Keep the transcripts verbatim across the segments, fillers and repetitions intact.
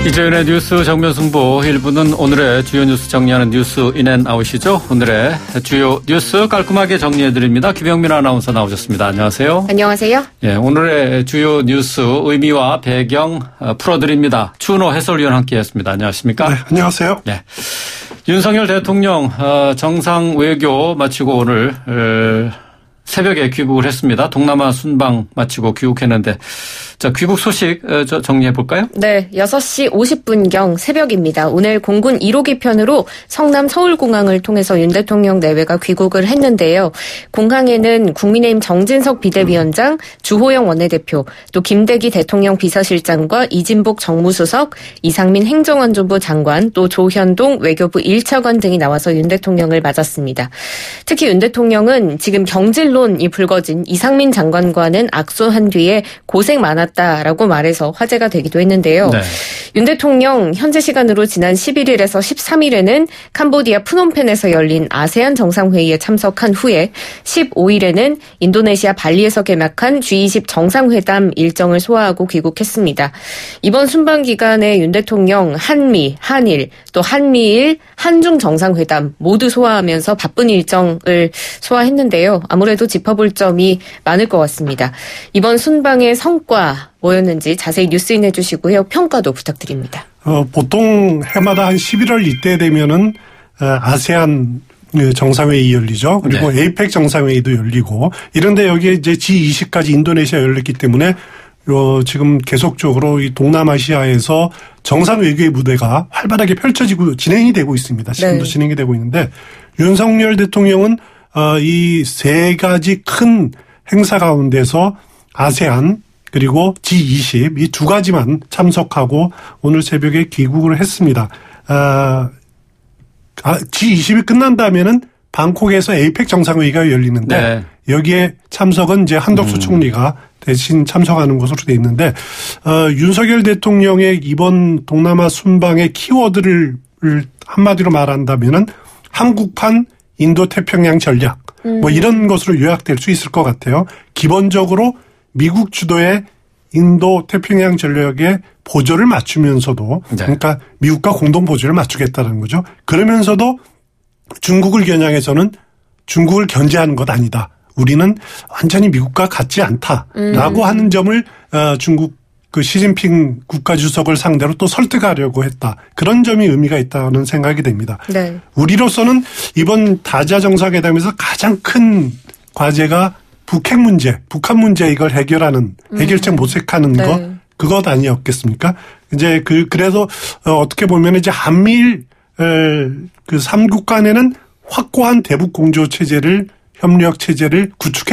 이재윤의 뉴스 정면승부 일 부는 오늘의 주요 뉴스 정리하는 뉴스 인앤아웃이죠. 오늘의 주요 뉴스 깔끔하게 정리해드립니다. 김영민 아나운서 나오셨습니다. 안녕하세요. 안녕하세요. 예, 오늘의 주요 뉴스 의미와 배경 풀어드립니다. 추은호 해설위원 함께했습니다. 안녕하십니까? 네, 안녕하세요. 예, 윤석열 대통령 정상 외교 마치고 오늘 새벽에 귀국을 했습니다. 동남아 순방 마치고 귀국했는데, 자, 귀국 소식 정리해 볼까요? 네, 여섯 시 오십 분경 새벽입니다. 오늘 공군 일 호기 편으로 성남 서울공항을 통해서 윤 대통령 내외가 귀국을 했는데요. 공항에는 국민의힘 정진석 비대위원장, 주호영 원내대표, 또 김대기 대통령 비서실장과 이진복 정무수석, 이상민 행정안전부 장관, 또 조현동 외교부 일 차관 등이 나와서 윤 대통령을 맞았습니다. 특히 윤 대통령은 지금 경질론이 불거진 이상민 장관과는 악수한 뒤에 고생 많았다라고 말해서 화제가 되기도 했는데요. 네. 윤 대통령 현재 시간으로 지난 십일 일에서 십삼 일에는 캄보디아 프놈펜에서 열린 아세안 정상회의에 참석한 후에 십오 일에는 인도네시아 발리에서 개막한 지 이십 정상회담 일정을 소화하고 귀국했습니다. 이번 순방 기간에 윤 대통령 한미, 한일, 또 한미일, 한중 정상회담 모두 소화하면서 바쁜 일정을 소화했는데요. 아무래도 짚어볼 점이 많을 것 같습니다. 이번 순방의 성과 뭐였는지 자세히 뉴스인 해주시고요. 평가도 부탁드립니다. 어, 보통 해마다 한 십일월 이때 되면은 아세안 정상회의 열리죠. 그리고 네. 에이펙 정상회의도 열리고 이런데 여기에 이제 지 이십까지 인도네시아 열렸기 때문에 어, 지금 계속적으로 이 동남아시아에서 정상 외교의 무대가 활발하게 펼쳐지고 진행이 되고 있습니다. 지금도 네. 진행이 되고 있는데 윤석열 대통령은 어, 이 세 가지 큰 행사 가운데서 아세안 그리고 지 이십 이 두 가지만 참석하고 오늘 새벽에 귀국을 했습니다. 아, 지 이십이 끝난다면은 방콕에서 에이펙 정상회의가 열리는데 네. 여기에 참석은 이제 한덕수 음. 총리가 대신 참석하는 것으로 돼 있는데 어, 윤석열 대통령의 이번 동남아 순방의 키워드를 한마디로 말한다면은 한국판 인도태평양 전략 음. 뭐 이런 것으로 요약될 수 있을 것 같아요. 기본적으로 미국 주도의 인도 태평양 전략에 보조를 맞추면서도 네. 그러니까 미국과 공동 보조를 맞추겠다는 거죠. 그러면서도 중국을 겨냥해서는 중국을 견제하는 것 아니다. 우리는 완전히 미국과 같지 않다라고 음. 하는 점을 중국 그 시진핑 국가주석을 상대로 또 설득하려고 했다. 그런 점이 의미가 있다는 생각이 됩니다. 네. 우리로서는 이번 다자 정상회담에서 가장 큰 과제가 북핵 문제, 북한 문제 이걸 해결하는 해결책 모색하는 네. 것 그것 아니었겠습니까? 이제 그 그래서 어떻게 보면 이제 한미일 그 삼국 간에는 확고한 대북 공조 체제를 협력 체제를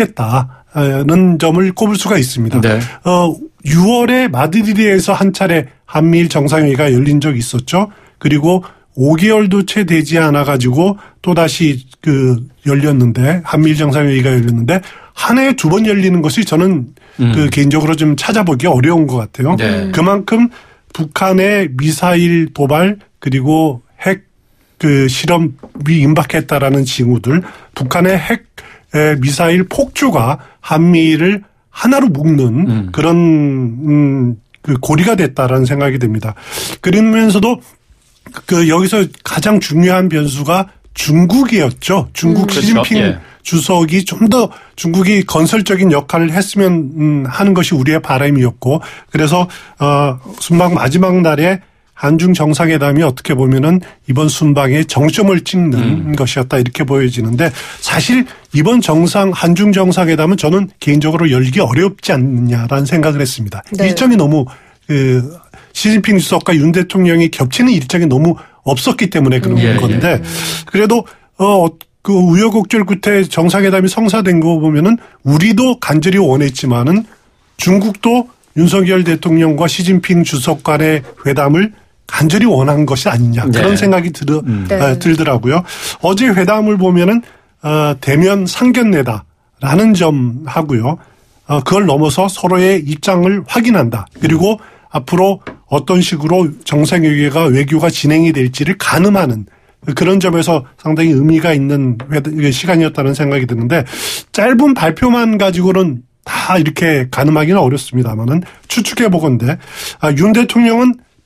구축했다는 점을 꼽을 수가 있습니다. 네. 어, 유월에 마드리드에서 한 차례 한미일 정상회의가 열린 적이 있었죠. 그리고 오 개월도 채 되지 않아 가지고 또 다시 그 열렸는데 한미일 정상회의가 열렸는데 한 해에 두 번 열리는 것이 저는 음. 그 개인적으로 좀 찾아보기 어려운 것 같아요. 네. 그만큼 북한의 미사일 도발 그리고 핵 그 실험이 임박했다라는 징후들, 북한의 핵 미사일 폭주가 한미를 하나로 묶는 음. 그런 음, 그 고리가 됐다라는 생각이 듭니다. 그러면서도 그 여기서 가장 중요한 변수가 중국이었죠. 중국 음. 시진핑 그렇죠. 예. 주석이 좀 더 중국이 건설적인 역할을 했으면 하는 것이 우리의 바람이었고 그래서 어 순방 마지막 날에 한중 정상회담이 어떻게 보면은 이번 순방의 정점을 찍는 음. 것이었다 이렇게 보여지는데 사실 이번 정상 한중 정상회담은 저는 개인적으로 열기 어렵지 않느냐라는 생각을 했습니다. 네. 일정이 너무 그 시진핑 주석과 윤 대통령이 겹치는 일정이 너무 없었기 때문에 그런 음. 건데 그래도 어 그 우여곡절 끝에 정상회담이 성사된 거 보면은 우리도 간절히 원했지만은 중국도 윤석열 대통령과 시진핑 주석 간의 회담을 간절히 원한 것이 아니냐 그런 네. 생각이 들, 음. 네. 들더라고요. 어제 회담을 보면은 어, 대면 상견례다라는 점 하고요. 어, 그걸 넘어서 서로의 입장을 확인한다. 그리고 앞으로 어떤 식으로 정상회의가 외교가 진행이 될지를 가늠하는 그런 점에서 상당히 의미가 있는 시간이었다는 생각이 드는데 짧은 발표만 가지고는 다 이렇게 가늠하기는 어렵습니다만은 추측해 보건대 아, 윤 대통령은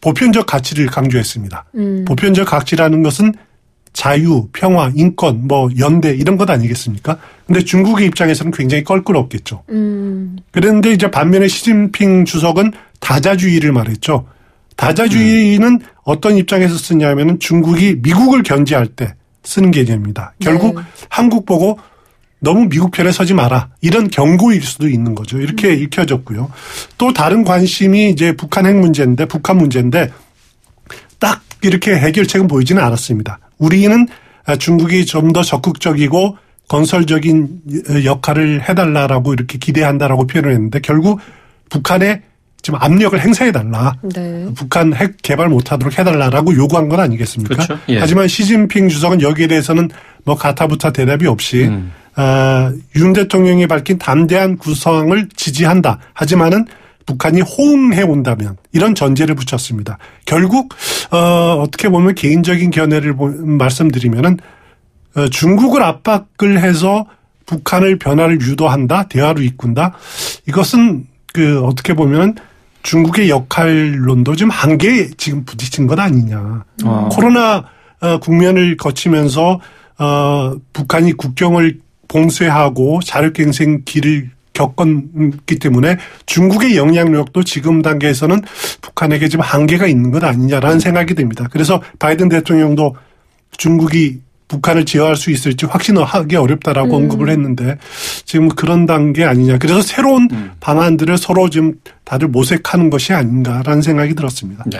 보편적 가치를 강조했습니다. 음. 보편적 가치라는 것은 자유, 평화, 인권, 뭐 연대 이런 것 아니겠습니까? 근데 중국의 입장에서는 굉장히 껄끄럽겠죠. 음. 그런데 이제 반면에 시진핑 주석은 다자주의를 말했죠. 다자주의는 음. 어떤 입장에서 쓰냐면은 중국이 미국을 견제할 때 쓰는 개념입니다. 결국 네. 한국 보고 너무 미국 편에 서지 마라. 이런 경고일 수도 있는 거죠. 이렇게 음. 읽혀졌고요. 또 다른 관심이 이제 북한 핵 문제인데, 북한 문제인데 딱 이렇게 해결책은 보이지는 않았습니다. 우리는 중국이 좀 더 적극적이고 건설적인 역할을 해달라라고 이렇게 기대한다라고 표현을 했는데 결국 북한에 지금 압력을 행사해달라. 네. 북한 핵 개발 못하도록 해달라라고 요구한 건 아니겠습니까? 그렇죠. 예. 하지만 시진핑 주석은 여기에 대해서는 뭐 가타부타 대답이 없이 음. 어, 윤 대통령이 밝힌 담대한 구상을 지지한다. 하지만은 북한이 호응해 온다면 이런 전제를 붙였습니다. 결국 어, 어떻게 보면 개인적인 견해를 말씀드리면은 어, 중국을 압박을 해서 북한을 변화를 유도한다, 대화로 이끈다. 이것은 그 어떻게 보면 중국의 역할론도 좀 한계에 지금 부딪힌 것 아니냐. 어. 코로나 어, 국면을 거치면서 어, 북한이 국경을 봉쇄하고 자력갱생 길을 겪었기 때문에 중국의 영향력도 지금 단계에서는 북한에게 지금 한계가 있는 것 아니냐라는 생각이 듭니다. 그래서 바이든 대통령도 중국이 북한을 제어할 수 있을지 확신하기 어렵다라고 음. 언급을 했는데 지금 그런 단계 아니냐. 그래서 새로운 음. 방안들을 서로 지금 다들 모색하는 것이 아닌가라는 생각이 들었습니다. 네.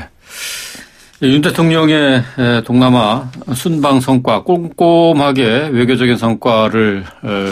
윤 대통령의 동남아 순방 성과 꼼꼼하게 외교적인 성과를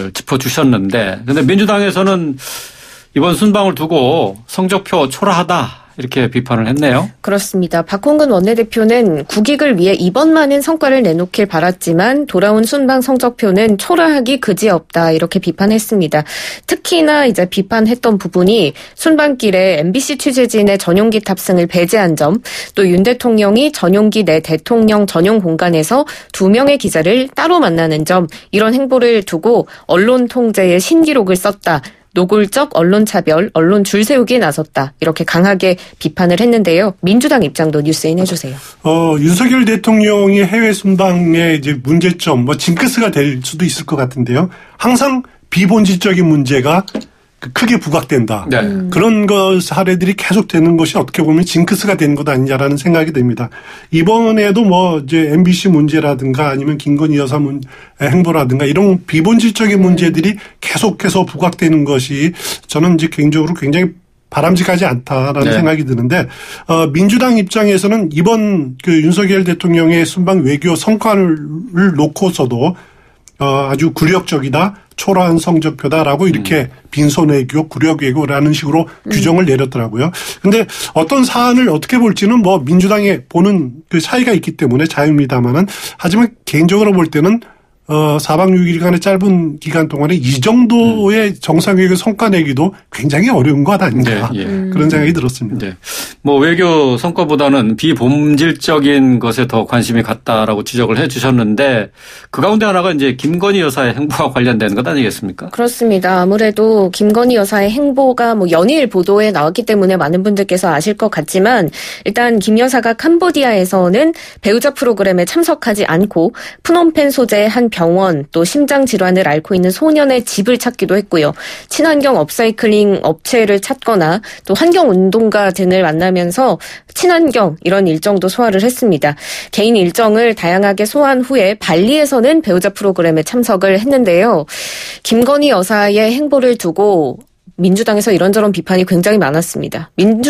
짚어주셨는데 그런데 민주당에서는 이번 순방을 두고 성적표 초라하다. 이렇게 비판을 했네요. 그렇습니다. 박홍근 원내대표는 국익을 위해 이번만은 성과를 내놓길 바랐지만 돌아온 순방 성적표는 초라하기 그지없다 이렇게 비판했습니다. 특히나 이제 비판했던 부분이 순방길에 엠비씨 취재진의 전용기 탑승을 배제한 점, 또 윤 대통령이 전용기 내 대통령 전용 공간에서 두 명의 기자를 따로 만나는 점, 이런 행보를 두고 언론 통제의 신기록을 썼다. 노골적 언론차별, 언론 줄세우기에 나섰다. 이렇게 강하게 비판을 했는데요. 민주당 입장도 뉴스인 해주세요. 어, 윤석열 대통령이 해외 순방의 이제 문제점, 뭐 징크스가 될 수도 있을 것 같은데요. 항상 비본질적인 문제가 크게 부각된다. 네. 음. 그런 것 사례들이 계속 되는 것이 어떻게 보면 징크스가 되는 것 아니냐라는 생각이 듭니다. 이번에도 뭐 이제 엠비씨 문제라든가 아니면 김건희 여사 문 행보라든가 이런 비본질적인 문제들이 계속해서 부각되는 것이 저는 이제 개인적으로 굉장히 바람직하지 않다라는 네. 생각이 드는데 어, 민주당 입장에서는 이번 그 윤석열 대통령의 순방 외교 성과를 놓고서도 어, 아주 굴욕적이다. 초라한 성적표다라고 이렇게 음. 빈손외교, 굴욕외교라는 식으로 음. 규정을 내렸더라고요. 근데 어떤 사안을 어떻게 볼지는 뭐 민주당에 보는 그 차이가 있기 때문에 자유입니다만은 하지만 개인적으로 볼 때는 어, 사박 육일간의 짧은 기간 동안에 이 정도의 음. 정상외교 성과 내기도 굉장히 어려운 것 아닌가. 네, 예. 그런 생각이 들었습니다. 네. 뭐 외교 성과보다는 비본질적인 것에 더 관심이 갔다라고 지적을 해 주셨는데 그 가운데 하나가 이제 김건희 여사의 행보와 관련되는 것 아니겠습니까? 그렇습니다. 아무래도 김건희 여사의 행보가 뭐 연일 보도에 나왔기 때문에 많은 분들께서 아실 것 같지만 일단 김 여사가 캄보디아에서는 배우자 프로그램에 참석하지 않고 프놈펜 소재의 한 병원 또 심장 질환을 앓고 있는 소년의 집을 찾기도 했고요. 친환경 업사이클링 업체를 찾거나 또 환경운동가 등을 만나면서 친환경 이런 일정도 소화를 했습니다. 개인 일정을 다양하게 소화한 후에 발리에서는 배우자 프로그램에 참석을 했는데요. 김건희 여사의 행보를 두고 민주당에서 이런저런 비판이 굉장히 많았습니다.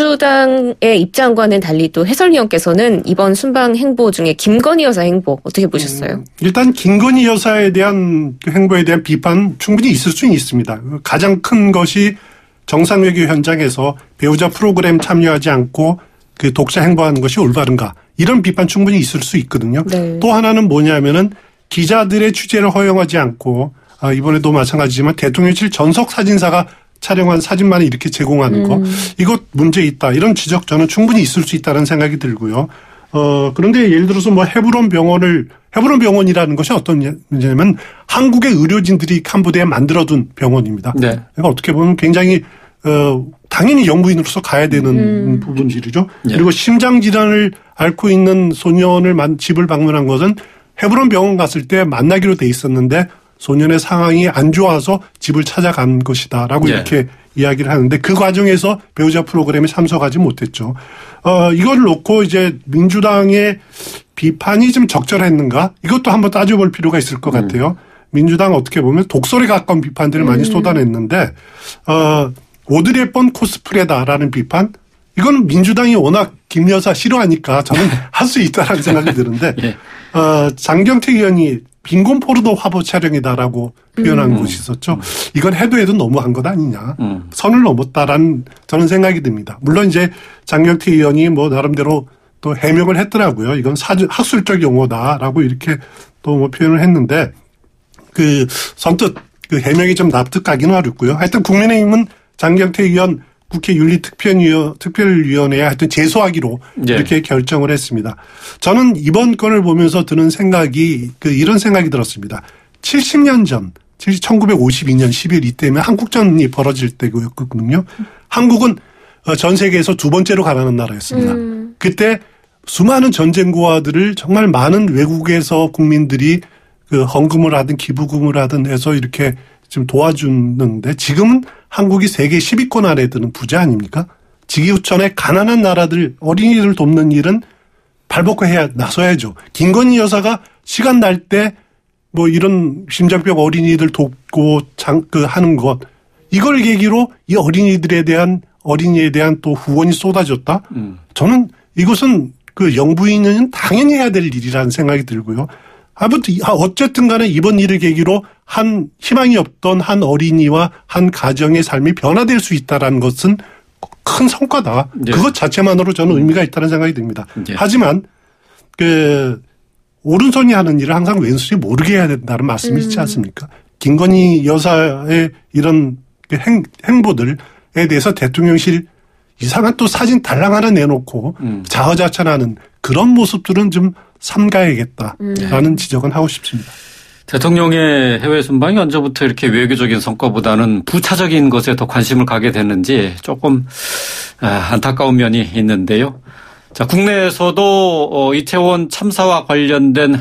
민주당의 입장과는 달리 또 해설위원께서는 이번 순방 행보 중에 김건희 여사 행보 어떻게 보셨어요? 음, 일단 김건희 여사에 대한 그 행보에 대한 비판 충분히 있을 수는 있습니다. 가장 큰 것이 정상외교 현장에서 배우자 프로그램 참여하지 않고 그 독자 행보하는 것이 올바른가 이런 비판 충분히 있을 수 있거든요. 네. 또 하나는 뭐냐면은 기자들의 취재를 허용하지 않고 아, 이번에도 마찬가지지만 대통령실 전속 사진사가 촬영한 사진만 이렇게 제공하는 거. 음. 이것 문제 있다. 이런 지적 저는 충분히 있을 수 있다는 생각이 들고요. 어, 그런데 예를 들어서 뭐 헤브론 병원을, 헤브론 병원이라는 것이 어떤 문제냐면 한국의 의료진들이 캄보디아에 만들어둔 병원입니다. 네. 그러니까 어떻게 보면 굉장히 어, 당연히 영부인으로서 가야 되는 음. 부분들이죠. 예. 그리고 심장 질환을 앓고 있는 소년을 집을 방문한 것은 헤브론 병원 갔을 때 만나기로 돼 있었는데 소년의 상황이 안 좋아서 집을 찾아간 것이다라고 예. 이렇게 이야기를 하는데 그 과정에서 배우자 프로그램에 참석하지 못했죠. 어, 이걸 놓고 이제 민주당의 비판이 좀 적절했는가? 이것도 한번 따져볼 필요가 있을 것 음. 같아요. 민주당 어떻게 보면 독설에 가까운 비판들을 음. 많이 쏟아냈는데 어, 오드리 헵번 코스프레다라는 비판 이거는 민주당이 워낙 김 여사 싫어하니까 저는 할 수 있다라는 생각이 드는데 예. 어, 장경태 의원이 빈곤 포르도 화보 촬영이다라고 표현한 음. 곳이 있었죠. 이건 해도 해도 너무한 것 아니냐. 음. 선을 넘었다라는 저는 생각이 듭니다. 물론 이제 장경태 의원이 뭐 나름대로 또 해명을 했더라고요. 이건 사주, 학술적 용어다라고 이렇게 또 뭐 표현을 했는데 그 선뜻 그 해명이 좀 납득하기는 어렵고요. 하여튼 국민의힘은 장경태 의원 국회 윤리특별위원, 특별위원회에 하여튼 제소하기로 네. 이렇게 결정을 했습니다. 저는 이번 건을 보면서 드는 생각이 그 이런 생각이 들었습니다. 칠십 년 전, 천구백오십이 년 십일 이때면 한국전이 벌어질 때였거든요. 한국은 전 세계에서 두 번째로 가난한 나라였습니다. 음. 그때 수많은 전쟁 고아들을 정말 많은 외국에서 국민들이 그 헌금을 하든 기부금을 하든 해서 이렇게 좀 도와주는데 지금은 한국이 세계 십 위권 안에 드는 부자 아닙니까? 지구촌의 가난한 나라들 어린이들 돕는 일은 발벗고 해야 나서야죠. 김건희 여사가 시간 날 때 뭐 이런 심장병 어린이들 돕고 장, 그 하는 것 이걸 계기로 이 어린이들에 대한 어린이에 대한 또 후원이 쏟아졌다. 음. 저는 이것은 그 영부인은 당연히 해야 될 일이라는 생각이 들고요. 아무튼 어쨌든 간에 이번 일을 계기로 한 희망이 없던 한 어린이와 한 가정의 삶이 변화될 수 있다는 것은 큰 성과다. 네. 그것 자체만으로 저는 의미가 있다는 생각이 듭니다. 네. 하지만 그 오른손이 하는 일을 항상 왼손이 모르게 해야 된다는 말씀이 음. 있지 않습니까? 김건희 여사의 이런 행, 행보들에 대해서 대통령실 이상한 또 사진 달랑 하나 내놓고 음. 자화자찬하는 그런 모습들은 좀 삼가야겠다라는 음. 지적은 하고 싶습니다. 대통령의 해외 순방이 언제부터 이렇게 외교적인 성과보다는 부차적인 것에 더 관심을 가게 됐는지 조금 안타까운 면이 있는데요. 자, 국내에서도 이태원 참사와 관련된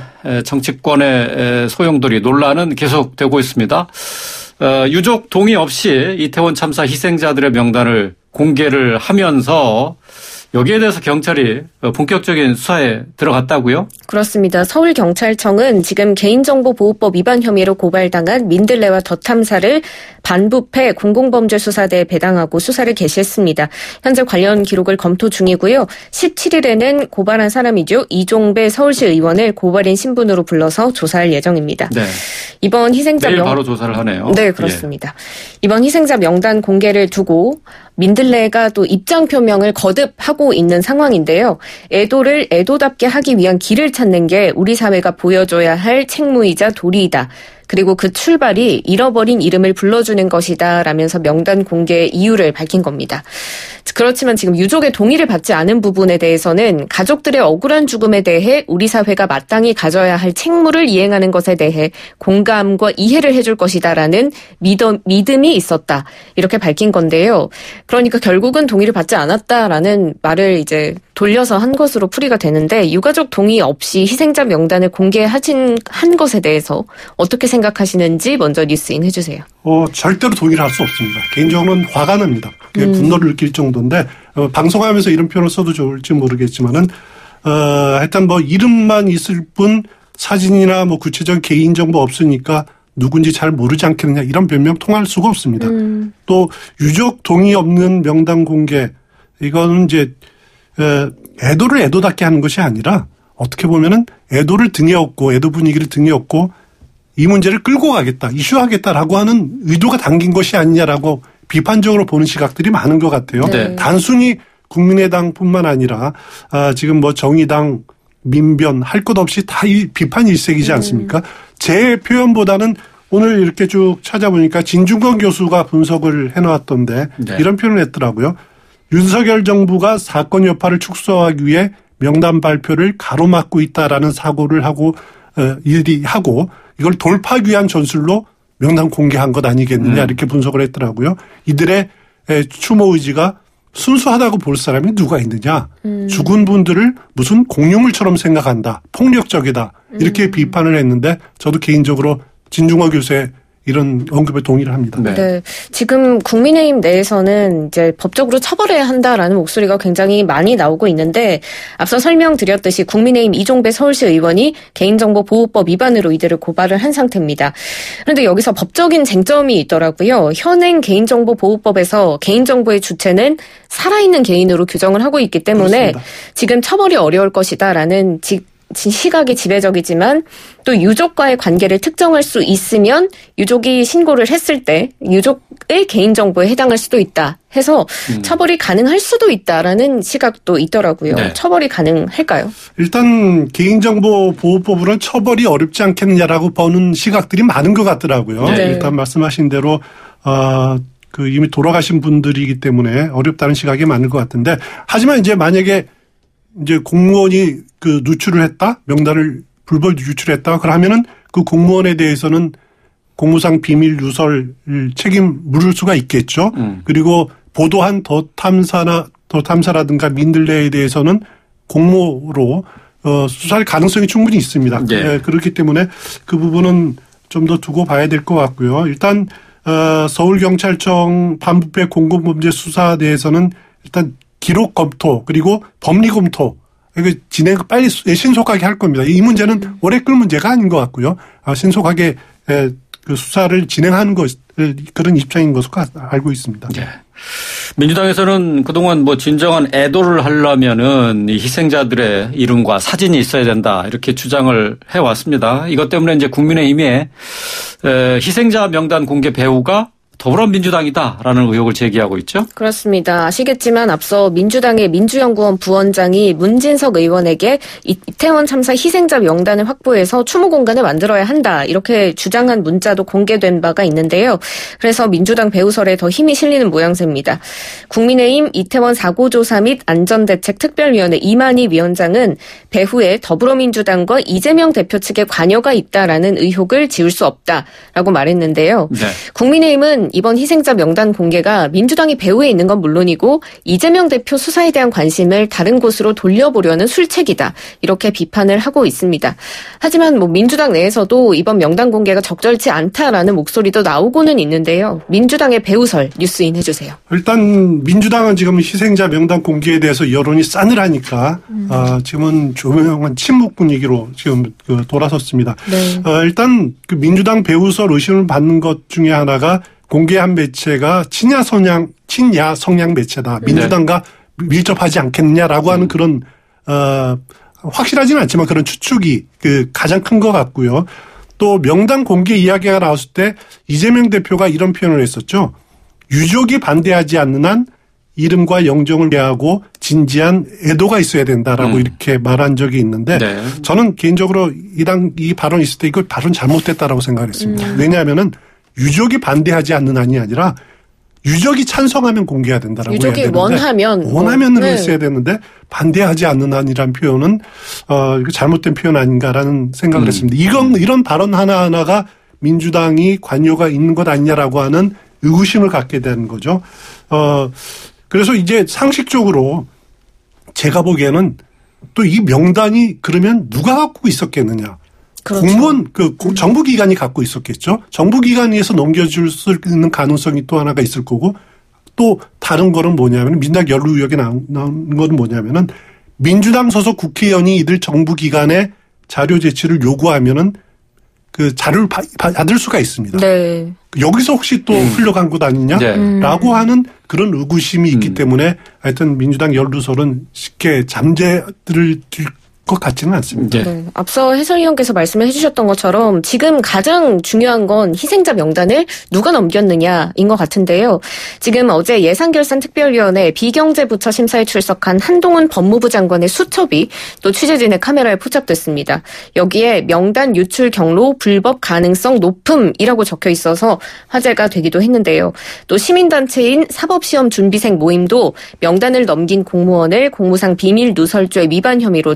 정치권의 소용돌이 논란은 계속되고 있습니다. 유족 동의 없이 이태원 참사 희생자들의 명단을 공개를 하면서 여기에 대해서 경찰이 본격적인 수사에 들어갔다고요? 그렇습니다. 서울경찰청은 지금 개인정보보호법 위반 혐의로 고발당한 민들레와 더 탐사를 반부패 공공범죄수사대에 배당하고 수사를 개시했습니다. 현재 관련 기록을 검토 중이고요. 십칠 일에는 고발한 사람이죠. 이종배 서울시 의원을 고발인 신분으로 불러서 조사할 예정입니다. 네. 이번 희생자 내일 명... 바로 조사를 하네요. 네, 그렇습니다. 예. 이번 희생자 명단 공개를 두고 민들레가 또 입장 표명을 거듭하고 있는 상황인데요. 애도를 애도답게 하기 위한 길을 찾는 게 우리 사회가 보여줘야 할 책무이자 도리이다. 그리고 그 출발이 잃어버린 이름을 불러주는 것이다 라면서 명단 공개 이유를 밝힌 겁니다. 그렇지만 지금 유족의 동의를 받지 않은 부분에 대해서는 가족들의 억울한 죽음에 대해 우리 사회가 마땅히 가져야 할 책무를 이행하는 것에 대해 공감과 이해를 해줄 것이다라는 믿음, 믿음이 있었다. 이렇게 밝힌 건데요. 그러니까 결국은 동의를 받지 않았다라는 말을 이제 돌려서 한 것으로 풀이가 되는데 유가족 동의 없이 희생자 명단을 공개하신 한 것에 대해서 어떻게 생각하시는지 먼저 뉴스인 해주세요. 어, 절대로 동의를 할 수 없습니다. 개인적으로는 화가 납니다. 음. 분노를 느낄 정도인데 어, 방송하면서 이런 표현을 써도 좋을지 모르겠지만은 어, 하여튼 뭐 이름만 있을 뿐 사진이나 뭐 구체적인 개인정보 없으니까 누군지 잘 모르지 않겠느냐 이런 변명 통할 수가 없습니다. 음. 또 유족 동의 없는 명단 공개 이거는 이제 애도를 애도답게 하는 것이 아니라 어떻게 보면은 애도를 등에 업고 애도 분위기를 등에 업고 이 문제를 끌고 가겠다, 이슈하겠다라고 하는 의도가 담긴 것이 아니냐라고 비판적으로 보는 시각들이 많은 것 같아요. 네. 단순히 국민의당뿐만 아니라 아, 지금 뭐 정의당, 민변 할 것 없이 다 이 비판 일색이지 않습니까? 음. 제 표현보다는 오늘 이렇게 쭉 찾아보니까 진중권 교수가 분석을 해놓았던데 네. 이런 표현을 했더라고요. 윤석열 정부가 사건 여파를 축소하기 위해 명단 발표를 가로막고 있다라는 사고를 하고 어, 일이 하고 이걸 돌파하기 위한 전술로 명단 공개한 것 아니겠느냐 음. 이렇게 분석을 했더라고요. 이들의 추모 의지가 순수하다고 볼 사람이 누가 있느냐. 음. 죽은 분들을 무슨 공룡물처럼 생각한다. 폭력적이다. 이렇게 음. 비판을 했는데 저도 개인적으로 진중화 교수의 이런 언급에 동의를 합니다. 네. 네. 지금 국민의힘 내에서는 이제 법적으로 처벌해야 한다라는 목소리가 굉장히 많이 나오고 있는데 앞서 설명드렸듯이 국민의힘 이종배 서울시 의원이 개인정보보호법 위반으로 이들을 고발을 한 상태입니다. 그런데 여기서 법적인 쟁점이 있더라고요. 현행 개인정보보호법에서 개인정보의 주체는 살아있는 개인으로 규정을 하고 있기 때문에 그렇습니다. 지금 처벌이 어려울 것이다라는 직 시각이 지배적이지만 또 유족과의 관계를 특정할 수 있으면 유족이 신고를 했을 때 유족의 개인정보에 해당할 수도 있다 해서 음. 처벌이 가능할 수도 있다라는 시각도 있더라고요. 네. 처벌이 가능할까요? 일단 개인정보보호법으로는 처벌이 어렵지 않겠느냐라고 보는 시각들이 많은 것 같더라고요. 네. 일단 말씀하신 대로 어, 그 이미 돌아가신 분들이기 때문에 어렵다는 시각이 많을 것 같은데 하지만 이제 만약에 이제 공무원이 그 누출을 했다, 명단을 불법 유출했다, 그러면은 그 공무원에 대해서는 공무상 비밀 누설 책임 물을 수가 있겠죠. 음. 그리고 보도한 더 탐사나 더 탐사라든가 민들레에 대해서는 공모로 어, 수사할 가능성이 충분히 있습니다. 네. 네, 그렇기 때문에 그 부분은 좀 더 두고 봐야 될 것 같고요. 일단 어, 서울경찰청 반부패 공공범죄 수사에 대해서는 일단 기록 검토 그리고 법리 검토 이거 진행 빨리 신속하게 할 겁니다. 이 문제는 오래 끌 문제가 아닌 것 같고요. 신속하게 그 수사를 진행하는 것 그런 입장인 것으로 알고 있습니다. 네. 민주당에서는 그동안 뭐 진정한 애도를 하려면은 이 희생자들의 이름과 사진이 있어야 된다 이렇게 주장을 해왔습니다. 이것 때문에 이제 국민의힘에 희생자 명단 공개 배후가 더불어민주당이다라는 의혹을 제기하고 있죠. 그렇습니다. 아시겠지만 앞서 민주당의 민주연구원 부원장이 문진석 의원에게 이태원 참사 희생자 명단을 확보해서 추모 공간을 만들어야 한다 이렇게 주장한 문자도 공개된 바가 있는데요. 그래서 민주당 배후설에 더 힘이 실리는 모양새입니다. 국민의힘 이태원 사고조사 및 안전대책특별위원회 이만희 위원장은 배후에 더불어민주당과 이재명 대표 측의 관여가 있다라는 의혹을 지울 수 없다라고 말했는데요. 네. 국민의힘은 이번 희생자 명단 공개가 민주당이 배후에 있는 건 물론이고 이재명 대표 수사에 대한 관심을 다른 곳으로 돌려보려는 술책이다 이렇게 비판을 하고 있습니다. 하지만 뭐 민주당 내에서도 이번 명단 공개가 적절치 않다라는 목소리도 나오고는 있는데요. 민주당의 배후설 뉴스인 해주세요. 일단 민주당은 지금 희생자 명단 공개에 대해서 여론이 싸늘하니까 음. 어, 지금은 조명한 침묵 분위기로 지금 그 돌아섰습니다. 네. 어, 일단 그 민주당 배후설 의심을 받는 것 중에 하나가 공개한 매체가 친야 성향, 친야 성향 매체다. 민주당과 네. 밀접하지 않겠느냐라고 하는 그런, 어, 확실하지는 않지만 그런 추측이 그 가장 큰 것 같고요. 또 명단 공개 이야기가 나왔을 때 이재명 대표가 이런 표현을 했었죠. 유족이 반대하지 않는 한 이름과 영정을 대하고 진지한 애도가 있어야 된다라고 음. 이렇게 말한 적이 있는데 네. 저는 개인적으로 이 당, 이 발언이 있을 때 이거 발언 잘못됐다라고 생각했습니다. 음. 왜냐하면은 유족이 반대하지 않는 한이 아니라 유족이 찬성하면 공개해야 된다라고 유족이 해야 되는데 원하면 원하면으로 네. 했어야 되는데 반대하지 않는 한이란 표현은 어 잘못된 표현 아닌가라는 생각을 음. 했습니다. 이건 이런 발언 하나 하나가 민주당이 관여가 있는 것 아니냐라고 하는 의구심을 갖게 되는 거죠. 어 그래서 이제 상식적으로 제가 보기에는 또 이 명단이 그러면 누가 갖고 있었겠느냐? 그렇죠. 공무원, 그, 정부기관이 갖고 있었겠죠. 정부기관에서 넘겨줄 수 있는 가능성이 또 하나가 있을 거고, 또 다른 거는 뭐냐면, 민주당 연루 의혹에 나온, 나온 거는 뭐냐면은, 민주당 소속 국회의원이 이들 정부기관에 자료 제출을 요구하면은, 그 자료를 받을 수가 있습니다. 네. 여기서 혹시 또 음. 흘러간 것 아니냐라고 네. 하는 그런 의구심이 있기 음. 때문에 하여튼 민주당 연루설은 쉽게 잠재를 것 같지는 않습니다. 네. 네. 앞서 해설위원께서 말씀을 해주셨던 것처럼 지금 가장 중요한 건 희생자 명단을 누가 넘겼느냐인 것 같은데요. 지금 어제 예산결산특별위원회 비경제부처 심사에 출석한 한동훈 법무부 장관의 수첩이 또 취재진의 카메라에 포착됐습니다. 여기에 명단 유출 경로 불법 가능성 높음이라고 적혀 있어서 화제가 되기도 했는데요. 또 시민단체인 사법시험준비생 모임도 명단을 넘긴 공무원을 공무상 비밀 누설죄 위반 혐의로 대검찰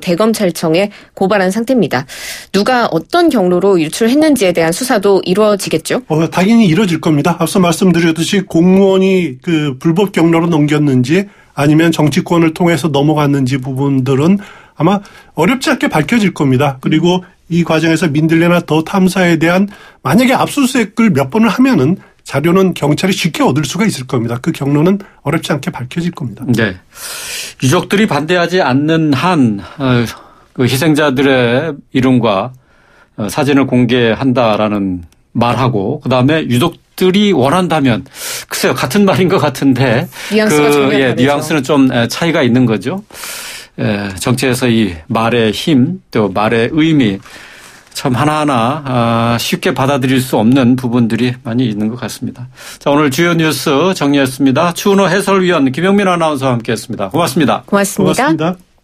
검찰청에 고발한 상태입니다. 누가 어떤 경로로 유출했는지에 대한 수사도 이루어지겠죠? 어, 당연히 이루어질 겁니다. 앞서 말씀드렸듯이 공무원이 그 불법 경로로 넘겼는지 아니면 정치권을 통해서 넘어갔는지 부분들은 아마 어렵지 않게 밝혀질 겁니다. 그리고 이 과정에서 민들레나 더 탐사에 대한 만약에 압수수색을 몇 번을 하면은 자료는 경찰이 쉽게 얻을 수가 있을 겁니다. 그 경로는 어렵지 않게 밝혀질 겁니다. 네. 유족들이 반대하지 않는 한 그 희생자들의 이름과 사진을 공개한다라는 말하고 그다음에 유족들이 원한다면 글쎄요 같은 말인 것 같은데 뉘앙스가 전혀 그 예, 다르죠. 뉘앙스는 좀 차이가 있는 거죠. 예, 정치에서 이 말의 힘 또 말의 의미 참 하나하나 쉽게 받아들일 수 없는 부분들이 많이 있는 것 같습니다. 자, 오늘 주요 뉴스 정리했습니다. 추은호 해설위원 김영민 아나운서와 함께했습니다. 고맙습니다. 고맙습니다. 고맙습니다.